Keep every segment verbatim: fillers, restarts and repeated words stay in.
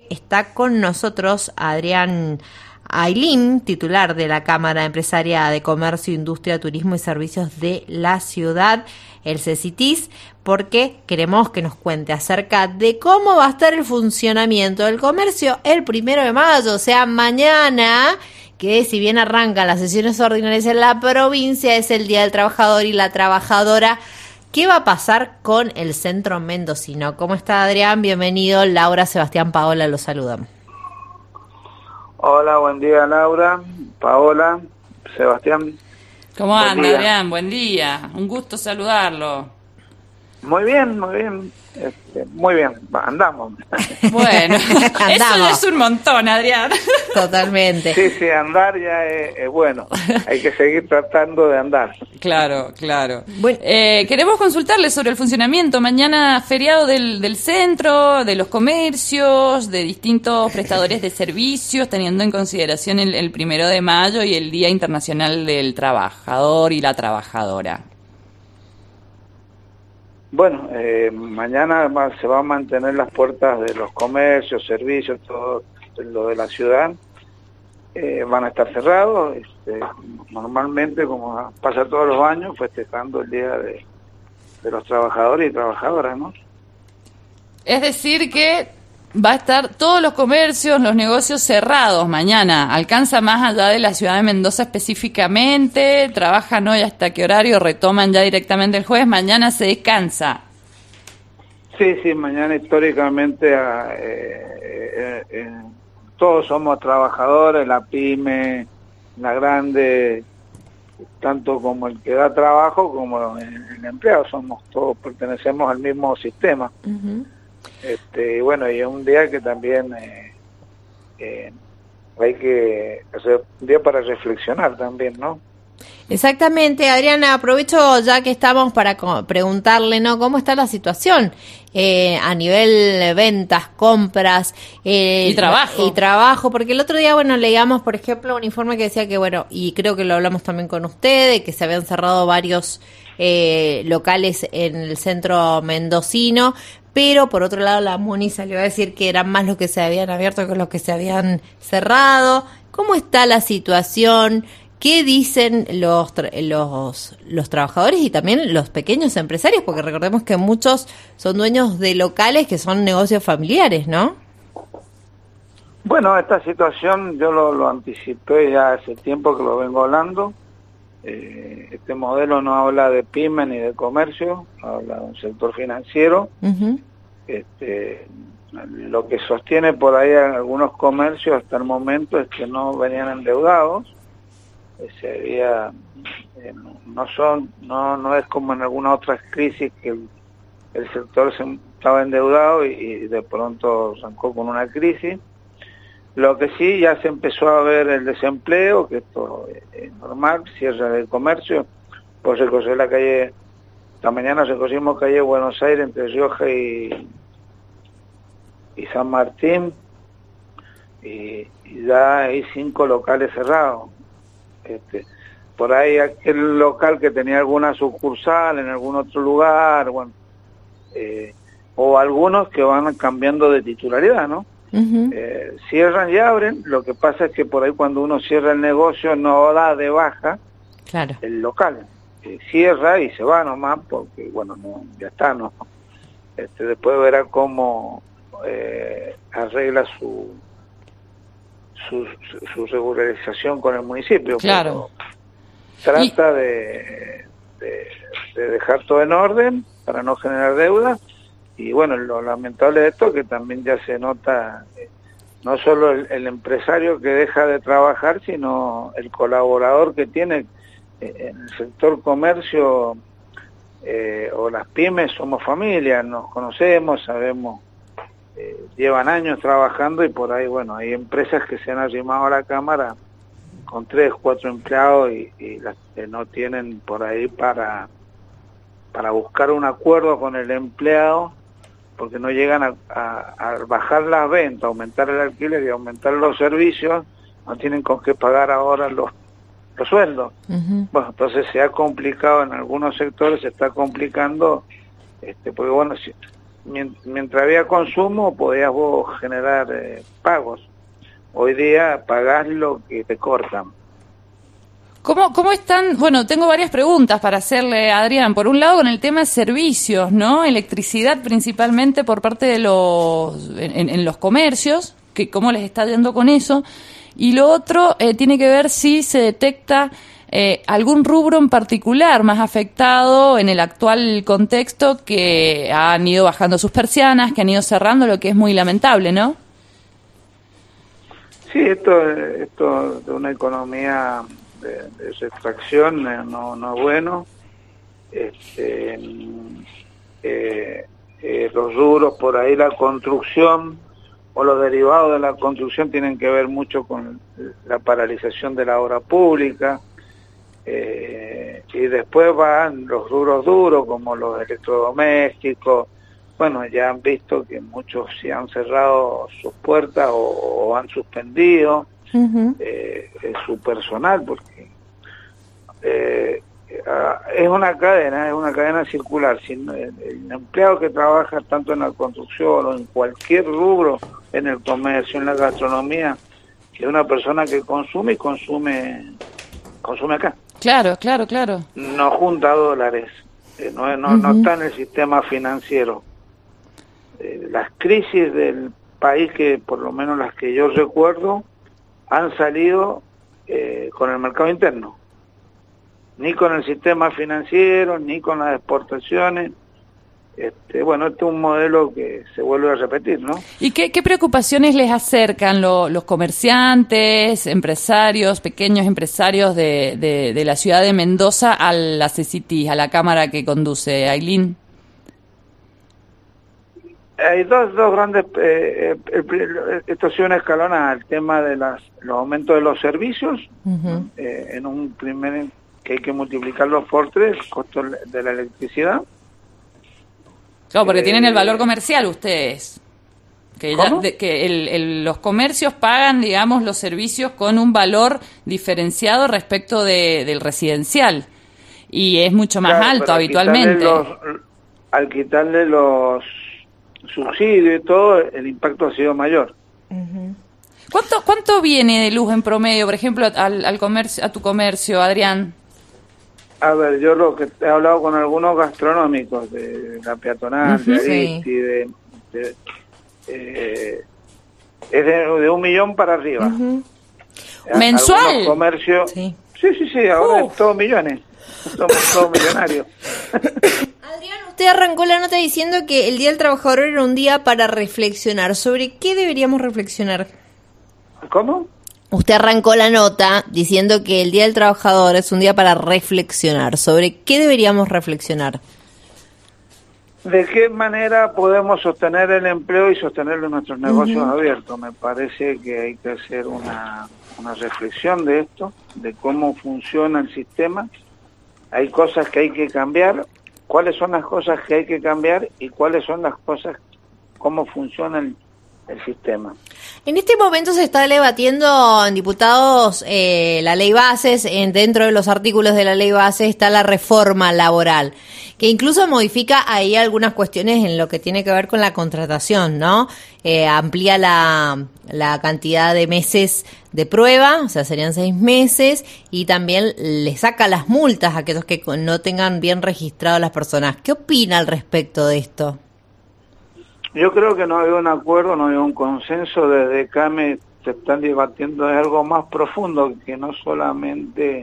está con nosotros Adrián Aylin, titular de la Cámara Empresaria de Comercio, Industria, Turismo y Servicios de la ciudad, el CECITIS, porque queremos que nos cuente acerca de cómo va a estar el funcionamiento del comercio el primero de mayo, o sea, mañana, que si bien arrancan las sesiones ordinarias en la provincia, es el Día del Trabajador y la Trabajadora. ¿Qué va a pasar con el centro mendocino? ¿Cómo está, Adrián? Bienvenido. Laura, Sebastián, Paola, los saludan. Hola, buen día, Laura, Paola, Sebastián. ¿Cómo anda, Adrián? Buen día. Un gusto saludarlo. Muy bien, muy bien. Este, muy bien, andamos. Bueno, andamos. Eso ya es un montón, Adrián. Totalmente. Sí, sí, andar ya es, es bueno. Hay que seguir tratando de andar. Claro, claro. Bueno. Eh, queremos consultarle sobre el funcionamiento. Mañana feriado del, del centro, de los comercios, de distintos prestadores de servicios, teniendo en consideración el, el primero de mayo y el Día Internacional del Trabajador y la Trabajadora. Bueno, eh, mañana va, se van a mantener las puertas de los comercios, servicios, todo lo de la ciudad, eh, van a estar cerrados, este, normalmente, como pasa todos los años, festejando el Día de, de los Trabajadores y Trabajadoras, ¿no? Es decir que va a estar todos los comercios, los negocios cerrados mañana. ¿Alcanza más allá de la ciudad de Mendoza específicamente? ¿Trabajan hoy hasta qué horario? ¿Retoman ya directamente el jueves? ¿Mañana se descansa? Sí, sí, mañana históricamente eh, eh, eh, todos somos trabajadores, la pyme, la grande, tanto como el que da trabajo como el, el empleado, somos todos, pertenecemos al mismo sistema. Uh-huh. Este, y bueno, y es un día que también eh, eh, hay que hacer un día para reflexionar también, ¿no? Exactamente, Adriana, aprovecho ya que estamos para preguntarle, ¿no? ¿Cómo está la situación eh, a nivel ventas, compras eh, y trabajo? Y trabajo, porque el otro día, bueno, leíamos, por ejemplo, un informe que decía que, bueno, y creo que lo hablamos también con ustedes, que se habían cerrado varios eh, locales en el centro mendocino, pero por otro lado la MUNI salió a decir que eran más los que se habían abierto que los que se habían cerrado. ¿Cómo está la situación? ¿Qué dicen los, los, los trabajadores y también los pequeños empresarios? Porque recordemos que muchos son dueños de locales que son negocios familiares, ¿no? Bueno, esta situación yo lo, lo anticipé ya hace tiempo que lo vengo hablando. Eh, este modelo no habla de pyme ni de comercio, habla de un sector financiero. Uh-huh. Este, lo que sostiene por ahí a algunos comercios hasta el momento es que no venían endeudados. Se había, eh, no son, no, no es como en algunas otras crisis que el, el sector se estaba endeudado y, y de pronto arrancó con una crisis. Lo que sí, ya se empezó a ver el desempleo, que esto es normal, cierre del comercio, pues recorrer la calle, esta mañana recorrimos calle Buenos Aires entre Rioja y, y San Martín, y, y ya hay cinco locales cerrados. Este, por ahí aquel local que tenía alguna sucursal en algún otro lugar, bueno, eh, o algunos que van cambiando de titularidad, ¿no? Uh-huh. Eh, cierran y abren. Lo que pasa es que por ahí cuando uno cierra el negocio no da de baja claro. el local, eh, cierra y se va nomás porque bueno, no, ya está, no. Este, después verá cómo eh, arregla su Su, su, su regularización con el municipio. Claro. Trata y... de, de, de dejar todo en orden para no generar deuda. Y bueno, lo lamentable de esto es que también ya se nota eh, no solo el, el empresario que deja de trabajar, sino el colaborador que tiene eh, en el sector comercio eh, o las pymes. Somos familia, nos conocemos, sabemos. Eh, llevan años trabajando y por ahí, bueno, hay empresas que se han arrimado a la Cámara con tres, cuatro empleados y, y las que no tienen por ahí para, para buscar un acuerdo con el empleado porque no llegan a, a, a bajar las ventas, aumentar el alquiler y aumentar los servicios, no tienen con qué pagar ahora los, los sueldos. Uh-huh. Bueno, entonces se ha complicado en algunos sectores, se está complicando, este porque bueno, si mientras había consumo podías vos generar eh, pagos. Hoy día pagás lo que te cortan. ¿Cómo, ¿Cómo están? Bueno, tengo varias preguntas para hacerle a Adrián. Por un lado, con el tema de servicios, ¿no? Electricidad principalmente por parte de los, en, en los comercios, que cómo les está yendo con eso. Y lo otro eh, tiene que ver si se detecta eh, algún rubro en particular más afectado en el actual contexto, que han ido bajando sus persianas, que han ido cerrando, lo que es muy lamentable, ¿no? Sí, esto, esto de una economía de, de extracción eh, no, no es bueno. Este, eh, eh, los rubros por ahí, la construcción o los derivados de la construcción tienen que ver mucho con la paralización de la obra pública, eh, y después van los rubros duros como los electrodomésticos. Bueno, ya han visto que muchos se han cerrado sus puertas o, o han suspendido uh-huh. eh, su personal, porque eh, es una cadena, es una cadena circular. Si el, el empleado que trabaja tanto en la construcción o en cualquier rubro, en el comercio, en la gastronomía, que es una persona que consume y consume, consume acá. Claro, claro, claro. No junta dólares, eh, no, no, uh-huh. no está en el sistema financiero. Las crisis del país, que por lo menos las que yo recuerdo, han salido eh, con el mercado interno, ni con el sistema financiero, ni con las exportaciones. Este, bueno, este es un modelo que se vuelve a repetir, ¿no? ¿Y qué, qué preocupaciones les acercan lo, los comerciantes, empresarios, pequeños empresarios de, de, de la ciudad de Mendoza a la C C T I, a la cámara que conduce Ailín? Hay dos, dos grandes, eh, eh, esto ha sido una escalonada, el tema de las, los aumentos de los servicios, uh-huh. eh, en un primer, que hay que multiplicarlos por tres, el costo de la electricidad. Claro, porque eh, tienen el valor comercial ustedes, que, ya, de, que el, el, los comercios pagan, digamos, los servicios con un valor diferenciado respecto de, del residencial, y es mucho más claro, alto habitualmente. Los, al quitarle los subsidio y todo, el impacto ha sido mayor. Uh-huh. ¿Cuánto cuánto viene de luz en promedio, por ejemplo, al, al comercio, a tu comercio, Adrián? A ver, yo lo que he hablado con algunos gastronómicos de la peatonal, uh-huh, de Aristi, sí. de, de eh, es de, de un millón para arriba. Uh-huh. ¿Mensual? Comercio, sí. sí, sí, sí, ahora Uf. es todo millones. Somos todos millonarios. Adrián, usted arrancó la nota diciendo que el Día del Trabajador era un día para reflexionar. ¿Sobre qué deberíamos reflexionar? ¿Cómo? Usted arrancó la nota diciendo que el Día del Trabajador es un día para reflexionar. ¿Sobre qué deberíamos reflexionar? ¿De qué manera podemos sostener el empleo y sostener nuestros negocios uh-huh. abiertos? Me parece que hay que hacer una, una reflexión de esto, de cómo funciona el sistema. Hay cosas que hay que cambiar, cuáles son las cosas que hay que cambiar y cuáles son las cosas, cómo funciona el, el sistema. En este momento se está debatiendo en diputados eh, la ley bases, en, dentro de los artículos de la ley base está la reforma laboral, que incluso modifica ahí algunas cuestiones en lo que tiene que ver con la contratación, ¿no? Eh, amplía la, la cantidad de meses de prueba, o sea, serían seis meses, y también le saca las multas a aquellos que no tengan bien registrado a las personas. ¿Qué opina al respecto de esto? Yo creo que no hay un acuerdo, no hay un consenso. Desde CAME se están debatiendo de algo más profundo que no solamente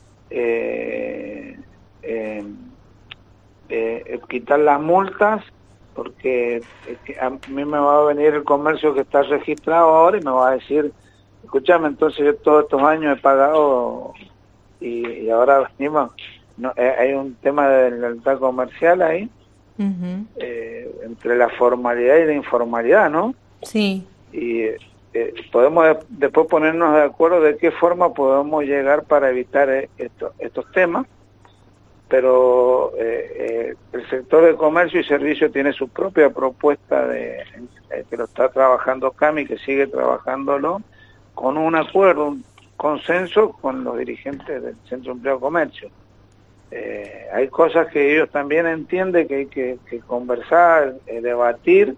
eh, eh, eh, quitar las multas, porque a mí me va a venir el comercio que está registrado ahora y me va a decir, escúchame, entonces yo todos estos años he pagado y, y ahora venimos, no, eh, hay un tema de lealtad comercial ahí. Uh-huh. Eh, entre la formalidad y la informalidad, ¿no? Sí. Y eh, podemos de, después ponernos de acuerdo de qué forma podemos llegar para evitar eh, esto, estos temas, pero eh, eh, el sector de comercio y servicio tiene su propia propuesta de eh, que lo está trabajando CAMI, que sigue trabajándolo con un acuerdo, un consenso con los dirigentes del Centro de Empleo de Comercio. eh, hay cosas que ellos también entienden que hay que, que conversar, eh, debatir,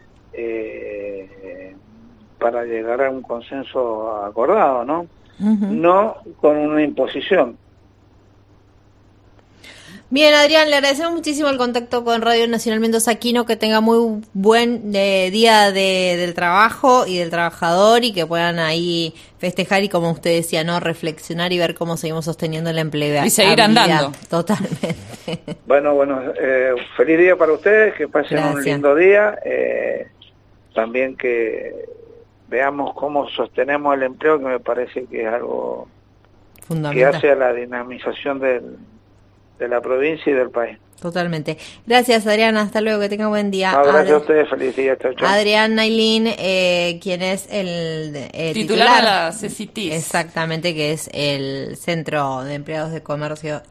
eh, para llegar a un consenso acordado, ¿no? Uh-huh. No con una imposición. Bien, Adrián, le agradecemos muchísimo el contacto con Radio Nacional Mendoza Aquino, que tenga muy buen eh, día de, del trabajo y del trabajador y que puedan ahí festejar y, como usted decía, no reflexionar y ver cómo seguimos sosteniendo el empleo. Y seguir andando. Totalmente. Bueno, bueno, eh, feliz día para ustedes, que pasen Gracias. un lindo día, eh, también que veamos cómo sostenemos el empleo, que me parece que es algo que hace a la dinamización del de la provincia y del país. Totalmente. Gracias, Adrián. Hasta luego. Que tenga buen día. No, gracias Adri- a ustedes. Feliz día. Chau, chau. Adrián Nailín, eh, quien es el eh, titular, titular de la C E C I T I S. Exactamente, que es el Centro de Empleados de Comercio